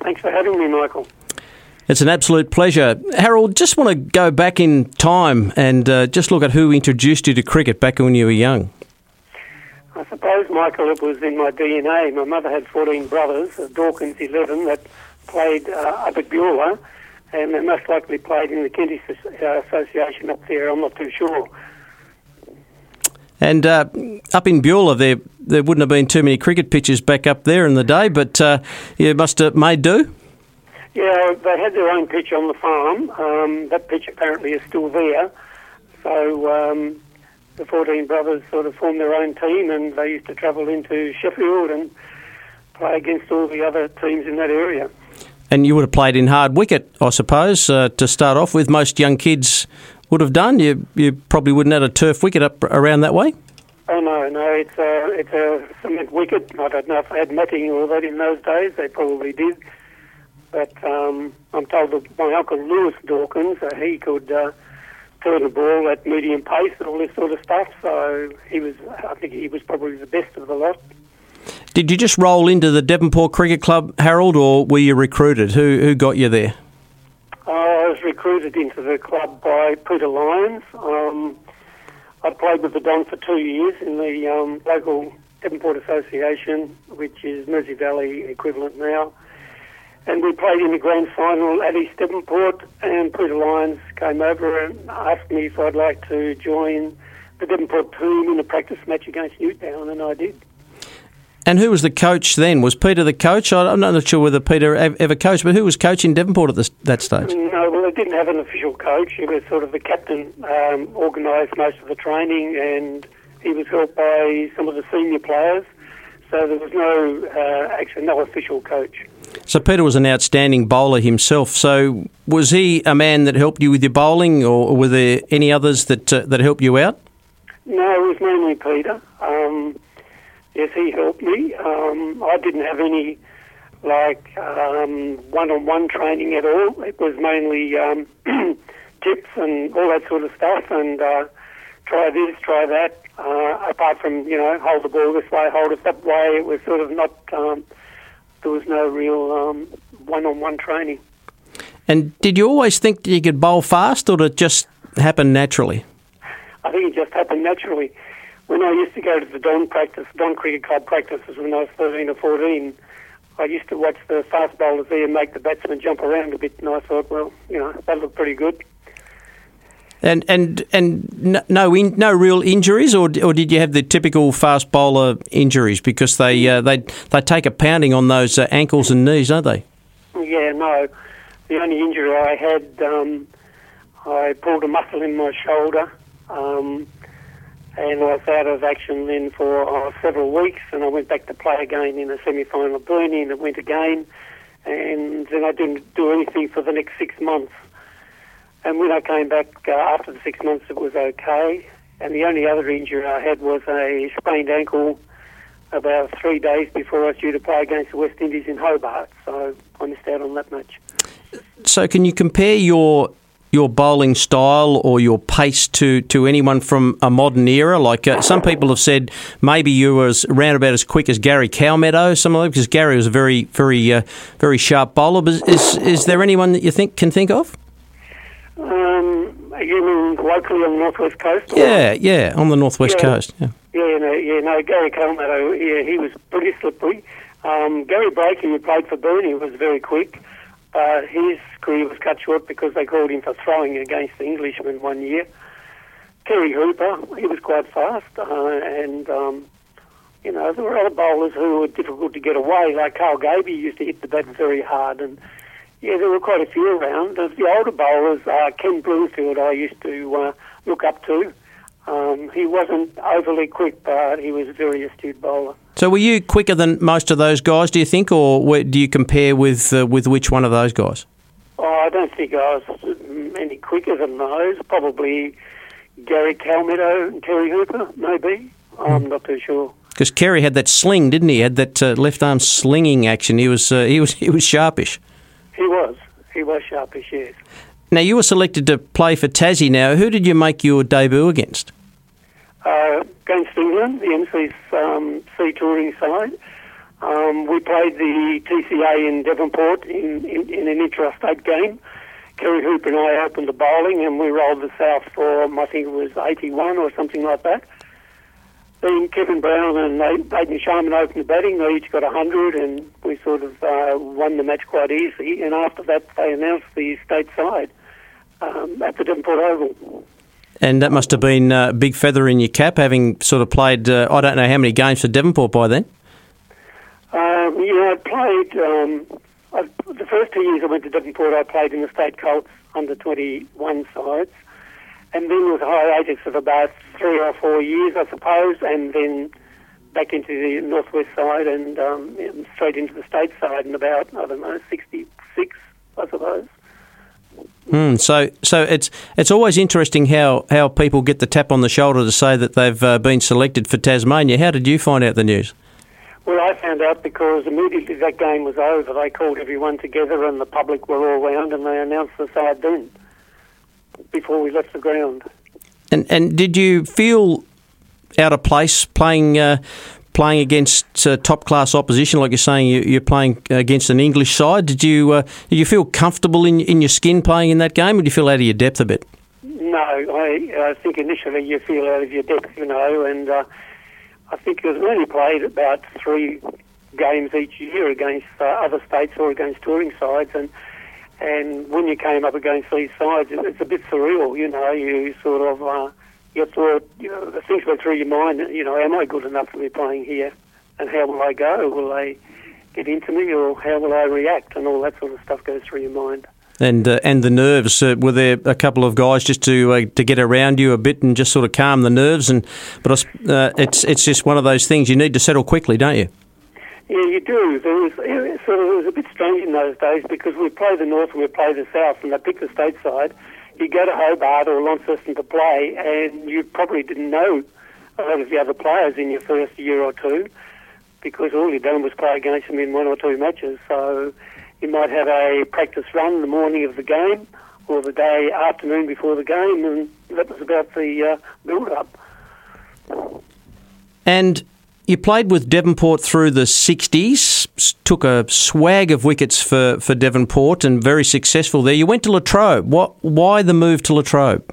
Thanks for having me, Michael. It's an absolute pleasure. Harold, just want to go back in time and just look at who introduced you to cricket back when you were young. I suppose, Michael, it was in my DNA. My mother had 14 brothers, Dawkins 11, that played up at Beulah, and they most likely played in the Kentish Association up there. I'm not too sure. And up in Beulah, there wouldn't have been too many cricket pitches back up there in the day, but you must have made do? Yeah, they had their own pitch on the farm. That pitch apparently is still there. So the 14 brothers sort of formed their own team, and they used to travel into Sheffield and play against all the other teams in that area. And you would have played in hard wicket, I suppose, to start off with. Most young kids would have done. You probably wouldn't have had a turf wicket up around that way? Oh, no, it's a cement wicket. I don't know if they had matting or that in those days. They probably did. But I'm told that my uncle Lewis Dawkins, he could turn the ball at medium pace and all this sort of stuff. So I think he was probably the best of the lot. Did you just roll into the Devonport Cricket Club, Harold, or were you recruited? Who got you there? I was recruited into the club by Peter Lyons. I played with the Don for 2 years in the local Devonport Association, which is Mersey Valley equivalent now. And we played in the grand final at East Devonport, and Peter Lyons came over and asked me if I'd like to join the Devonport team in a practice match against Newtown, and I did. And who was the coach then? Was Peter the coach? I'm not sure whether Peter ever coached, but who was coaching Devonport at that stage? No, well, it didn't have an official coach. He was sort of the captain, organised most of the training, and he was helped by some of the senior players. So there was no official coach. So Peter was an outstanding bowler himself. So was he a man that helped you with your bowling, or were there any others that helped you out? No, it was mainly Peter. Yes, he helped me. I didn't have any one-on-one training at all. It was mainly tips and all that sort of stuff, and try this, try that. Apart from hold the ball this way, hold it that way, it was sort of not. There was no real one-on-one training. And did you always think that you could bowl fast, or did it just happen naturally? I think it just happened naturally. When I used to go to the Don Cricket Club practices when I was 13 or 14, I used to watch the fast bowlers there make the batsmen jump around a bit, and I thought, well, that looked pretty good. And no real injuries, or did you have the typical fast bowler injuries, because they take a pounding on those ankles and knees, don't they? Yeah, no. The only injury I had, I pulled a muscle in my shoulder, and I was out of action then for several weeks, and I went back to play again in a semi-final of Burnie, and it went again, and then I didn't do anything for the next 6 months. And when I came back after the 6 months, it was okay. And the only other injury I had was a sprained ankle about 3 days before I was due to play against the West Indies in Hobart. So I missed out on that match. So can you compare your bowling style or your pace to anyone from a modern era? Like some people have said maybe you were around about as quick as Gary Calmedo, because Gary was a very, very, very sharp bowler. But is there anyone that you can think of? You mean locally on the Northwest Coast? Yeah, on the Northwest Coast. Yeah. Gary Calmedo, he was pretty slippery. Gary Breaker, who played for Burnie, was very quick. His career was cut short because they called him for throwing against the Englishmen one year. Kerry Hooper, he was quite fast, and there were other bowlers who were difficult to get away, like Carl Gaby used to hit the bat very hard, and there were quite a few around. The older bowlers, Ken Bloomfield, I used to look up to. He wasn't overly quick, but he was a very astute bowler. So were you quicker than most of those guys, do you think, or do you compare with which one of those guys? Oh, I don't think I was any quicker than those. Probably Gary Calmedo and Kerry Hooper, maybe. I'm not too sure. Because Kerry had that sling, didn't he? He had that left arm slinging action. He was sharpish. He was sharpish, yes. Now, you were selected to play for Tassie now. Who did you make your debut against? Against England, the MC's sea touring side. We played the TCA in Devonport in an intrastate game. Kerry Hooper and I opened the bowling, and we rolled the South for, I think it was 81 or something like that. Then Kevin Brown and Aidan Sharman opened the batting. They each got 100, and we sort of won the match quite easily. And after that, they announced the state side at the Devonport Oval. And that must have been a big feather in your cap, having sort of played, I don't know how many games for Devonport by then? I played, the first 2 years I went to Devonport, I played in the State Colts under 21 sides. And then there was a hiatus of about 3 or 4 years, I suppose, and then back into the northwest side and straight into the state side in about, 66, I suppose. So it's always interesting how people get the tap on the shoulder to say that they've been selected for Tasmania. How did you find out the news? Well, I found out because immediately that game was over, they called everyone together and the public were all round and they announced the side then, before we left the ground. And did you feel out of place playing against top class opposition, like you're saying you're playing against an English side? Did you feel comfortable in your skin playing in that game, or did you feel out of your depth a bit? No, I think initially you feel out of your depth, and I think it was only played about 3 games each year against other states or against touring sides, and when you came up against these sides, it's a bit surreal, you sort of, you thought, the things went through your mind, am I good enough to be playing here? And how will I go? Will they get into me, or how will I react? And all that sort of stuff goes through your mind. And the nerves, were there a couple of guys just to get around you a bit and just sort of calm the nerves? But it's just one of those things, you need to settle quickly, don't you? Yeah, you do. It was a bit strange in those days because we play the North and we play the South, and they pick the state side. You go to Hobart or Launceston to play, and you probably didn't know a lot of the other players in your first year or two because all you'd done was play against them in 1 or 2 matches. So you might have a practice run the morning of the game or the afternoon before the game, and that was about the build-up. And you played with Devonport through the 60s, took a swag of wickets for Devonport and very successful there. You went to Latrobe. Why the move to Latrobe?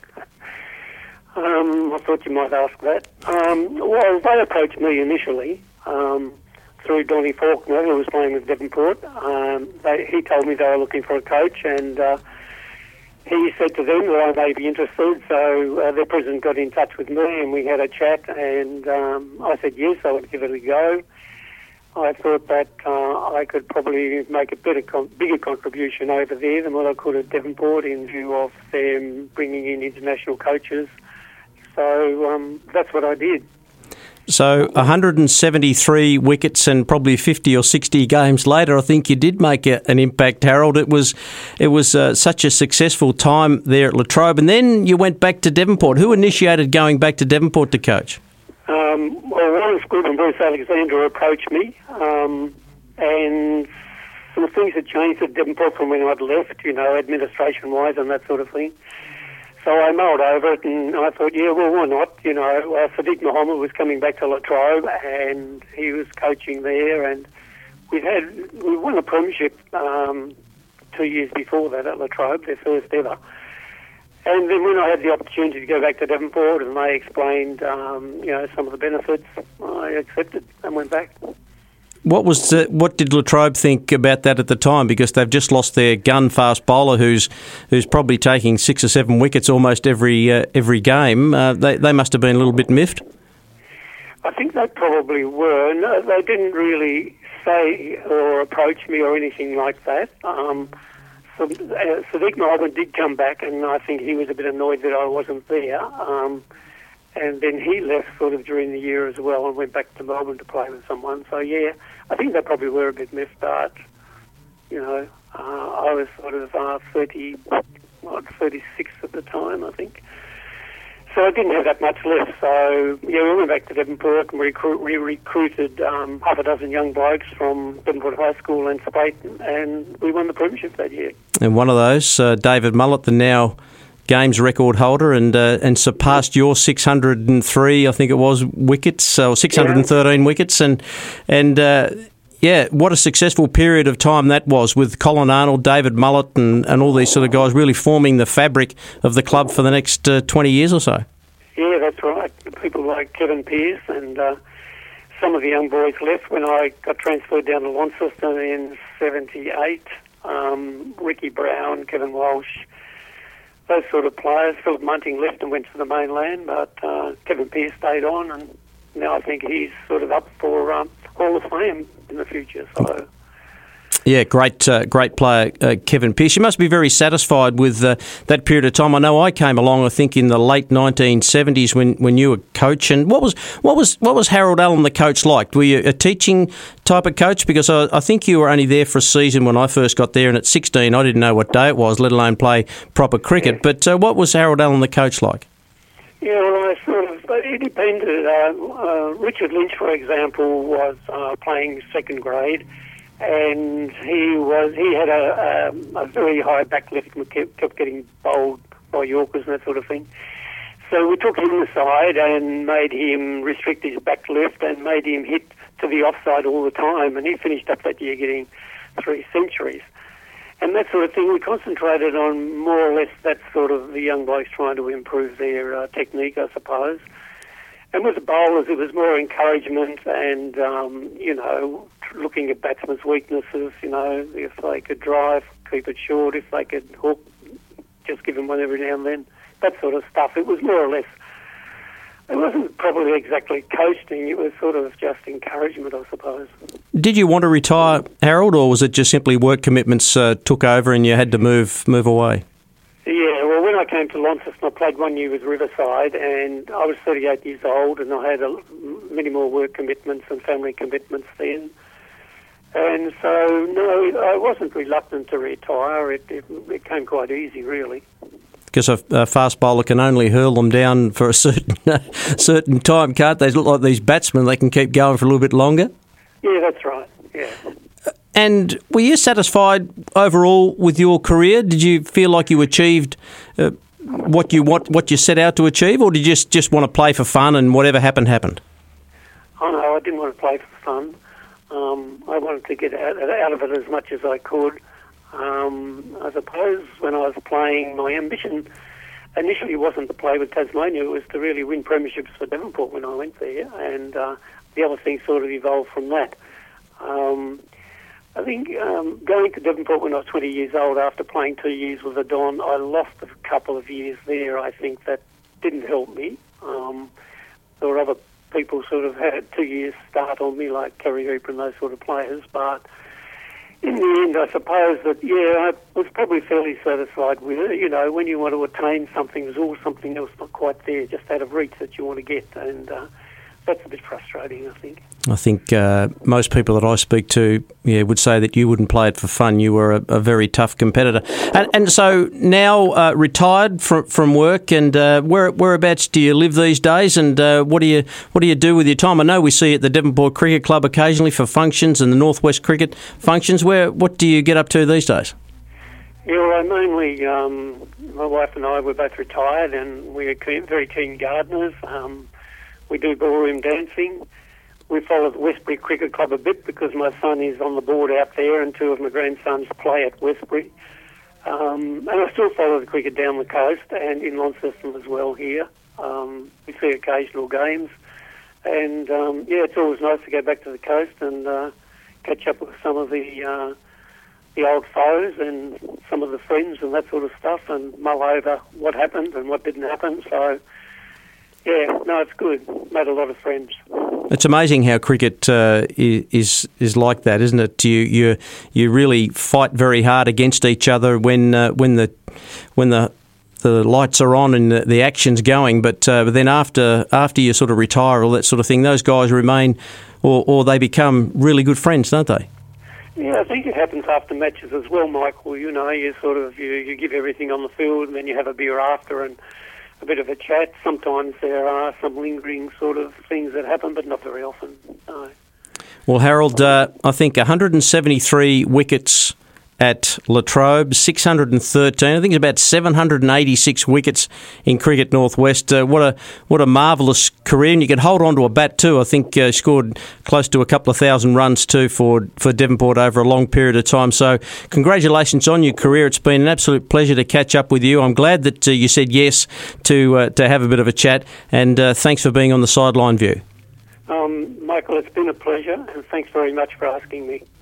I thought you might ask that. Well, they approached me initially through Donnie Faulkner, who was playing with Devonport. He told me they were looking for a coach, and he said to them that I may be interested, so their president got in touch with me and we had a chat, and I said yes, I would give it a go. I thought that I could probably make a bigger contribution over there than what I could at Devonport in view of them bringing in international coaches. So that's what I did. So 173 wickets and probably 50 or 60 games later, I think you did make an impact, Harold. It was such a successful time there at Latrobe, and then you went back to Devonport. Who initiated going back to Devonport to coach? Well, Lawrence Good and Bruce Alexander approached me, and some things had changed at Devonport from when I'd left, administration-wise and that sort of thing. So I mulled over it and I thought, yeah, well, why not? Sadiq Mohammed was coming back to Latrobe and he was coaching there, and we won a premiership 2 years before that at Latrobe, their first ever. And then when I had the opportunity to go back to Devonport and they explained, some of the benefits, I accepted and went back. What did Latrobe think about that at the time? Because they've just lost their gun-fast bowler, who's probably taking 6 or 7 wickets almost every game. They must have been a little bit miffed. I think they probably were. No, they didn't really say or approach me or anything like that. Sadiq Mohammed did come back, and I think he was a bit annoyed that I wasn't there. And then he left sort of during the year as well and went back to Melbourne to play with someone. So, yeah, I think they probably were a bit miffed, but, I was sort of 36 at the time, I think. So I didn't have that much left. So, yeah, we went back to Devonport and we recruited half a dozen young blokes from Devonport High School and Spayton, and we won the premiership that year. And one of those, David Mullett, the now games record holder and surpassed your 603, I think it was, wickets, or 613 wickets. And what a successful period of time that was, with Colin Arnold, David Mullett and all these sort of guys really forming the fabric of the club for the next 20 years or so. Yeah, that's right. People like Kevin Pearce and some of the young boys left when I got transferred down to Launceston in 78. Ricky Brown, Kevin Walsh, those sort of players. Philip Munting left and went to the mainland, but Kevin Pearce stayed on, and now I think he's sort of up for Hall of Fame in the future. So. Yeah, great player, Kevin Pearce. You must be very satisfied with that period of time. I know I came along, I think, in the late 1970s when you were coach. And what was Harold Allen, the coach, like? Were you a teaching type of coach? Because I think you were only there for a season when I first got there, and at 16 I didn't know what day it was, let alone play proper cricket. Yeah. But what was Harold Allen, the coach, like? Yeah, well, it depended. Richard Lynch, for example, was playing second grade. And he had a very high back lift and kept getting bowled by Yorkers and that sort of thing. So we took him aside and made him restrict his back lift and made him hit to the offside all the time. And he finished up that year getting 3 centuries. And that sort of thing, we concentrated on more or less that sort of the young blokes trying to improve their technique, I suppose. And with the bowlers, it was more encouragement and, looking at batsmen's weaknesses, if they could drive, keep it short, if they could hook, just give them one every now and then, that sort of stuff. It was more or less, it wasn't probably exactly coaching, it was sort of just encouragement, I suppose. Did you want to retire, Harold, or was it just simply work commitments took over and you had to move away? Yeah, well, when I came to Launceston, I played 1 year with Riverside, and I was 38 years old, and I had many more work commitments and family commitments then. And so, no, I wasn't reluctant to retire. It came quite easy, really. Because a fast bowler can only hurl them down for a certain time, can't they? They look like these batsmen, they can keep going for a little bit longer. Yeah, that's right, yeah. And were you satisfied overall with your career? Did you feel like you achieved what you set out to achieve, or did you just want to play for fun and whatever happened? Oh no, I didn't want to play for fun. I wanted to get out of it as much as I could. I suppose when I was playing, my ambition initially wasn't to play with Tasmania, it was to really win premierships for Devonport when I went there, and the other thing sort of evolved from that. I think going to Devonport when I was 20 years old, after playing 2 years with the Don, I lost a couple of years there. I think that didn't help me. There were other people sort of had 2 years start on me, like Kerry Hooper and those sort of players. But in the end, I suppose that, I was probably fairly satisfied with it. When you want to attain something, there's always something else not quite there, just out of reach that you want to get. And that's a bit frustrating, I think. I think most people that I speak to would say that you wouldn't play it for fun. You were a very tough competitor. And so now retired from work, and whereabouts do you live these days, and what do you do with your time? I know we see you at the Devonport Cricket Club occasionally for functions and the Northwest Cricket functions. What do you get up to these days? Yeah, well, mainly my wife and I were both retired, and we're very keen gardeners. We do ballroom dancing. We follow the Westbury Cricket Club a bit because my son is on the board out there and 2 of my grandsons play at Westbury. And I still follow the cricket down the coast and in Launceston as well here. We see occasional games. And, it's always nice to go back to the coast and catch up with some of the old foes and some of the friends and that sort of stuff and mull over what happened and what didn't happen. So, it's good. Made a lot of friends. It's amazing how cricket is like that, isn't it? You really fight very hard against each other when the lights are on and the action's going, but then after you sort of retire, all that sort of thing, those guys remain, or they become really good friends, don't they? Yeah, I think it happens after matches as well, Michael. You you give everything on the field, and then you have a beer after and a bit of a chat. Sometimes there are some lingering sort of things that happen, but not very often. No. Well, Harold, I think 173 wickets at Latrobe, 613. I think it's about 786 wickets in Cricket Northwest. What a marvellous career, and you can hold on to a bat too. I think scored close to a couple of thousand runs too for Devonport over a long period of time. So congratulations on your career. It's been an absolute pleasure to catch up with you. I'm glad that you said yes to have a bit of a chat, and thanks for being on the Sideline View. Michael, it's been a pleasure, and thanks very much for asking me.